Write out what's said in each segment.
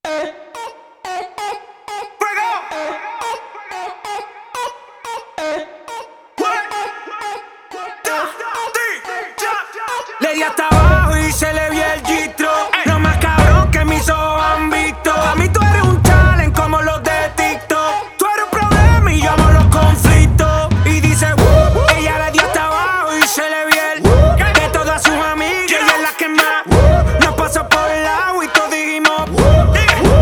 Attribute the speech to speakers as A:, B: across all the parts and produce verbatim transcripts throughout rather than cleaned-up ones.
A: Le di hasta abajo y se le vio el gistro. Lo más cabrón que mis ojos han visto. A mí tú eres un challenge como los de TikTok. Tú eres un problema y yo amo los conflictos. Y dice, uh, ella le dio hasta abajo y se le vio el uh, de todas sus amigas, ella es la que más uh, nos pasó por el lado y todos dijimos uh,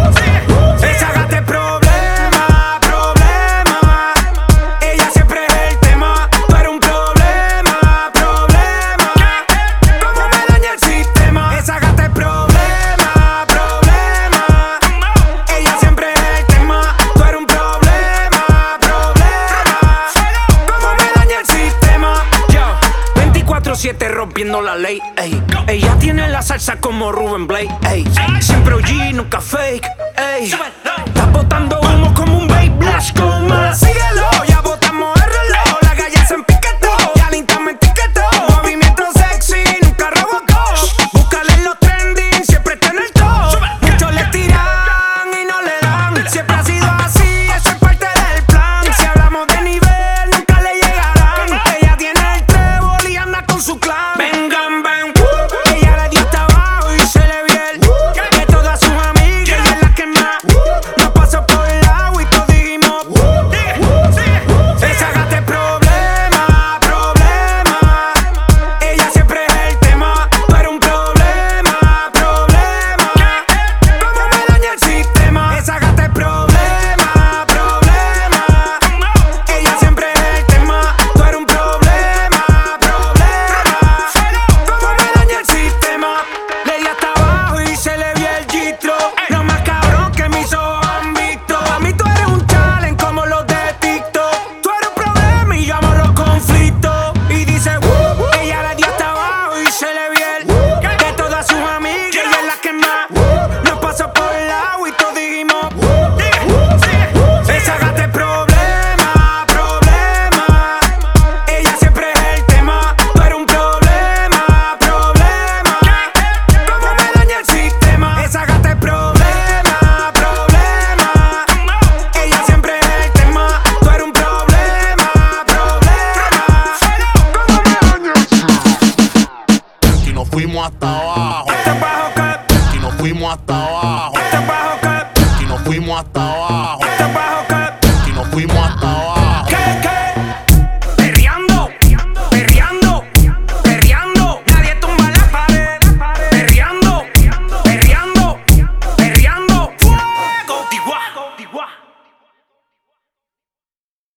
A: esa gata es problema, problema. Ella siempre es el tema. Tú eres un problema, problema. Cómo me daña el sistema. Esa gata es problema, problema. Ella siempre es el tema. Tú eres un problema, problema. Cómo me daña el sistema. Yo, veinticuatro siete rompiendo la ley, ey. Ella tiene la salsa como Rubén Blade, ey. Siempre O G, nunca fake, ey. Está botando humo como un babe Blash con más. Síguelo, ya botamos el reloj. La calle se empiquetó, ya Linta me etiquetó. Movimiento sexy, nunca robocó. Búscale en los trending, siempre está en el top. Muchos le tiran y no le dan. Siempre ha sido así, eso es parte del plan. Si hablamos de nivel, nunca le llegarán. Ella tiene el trébol y anda con su clan. Vengan, ven, uh, ella le dio hasta abajo y se le vio el uh, de todas sus amigas, ella es la que más uh, nos pasó por el lado y todos dijimos uh, esa gata es problema, problema. Ella siempre es el tema. Tú eres un problema, problema. Cómo me daña el sistema. Esa gata es problema, problema. Ella siempre es el tema. Tú eres un problema, problema. Cómo me daña el sistema. Le di hasta abajo y se le vio el gistro. Lo más cabrón que mis ojos han visto. A mí tú eres un challenge como los de TikTok. Tú eres un problema y yo amo los conflictos. Y dice, uh, ella le dio hasta abajo y se le vio el uh, de todas sus amigas, ella es la que más uh, nos pasó por el lado y todos dijimos uh, esa gata es problema, problema. Ella siempre es el tema. Tú eres un problema, problema. Cómo me daña el sistema. Esa gata es problema, problema. Ella siempre es el tema. Tú eres un problema, problema. Cómo me daña el sistema.
B: Y nos fuimos hasta abajo.
A: Hasta abajo, que,
B: Y nos fuimos hasta abajo.
A: hasta abajo, que.
B: Y nos fuimos hasta abajo.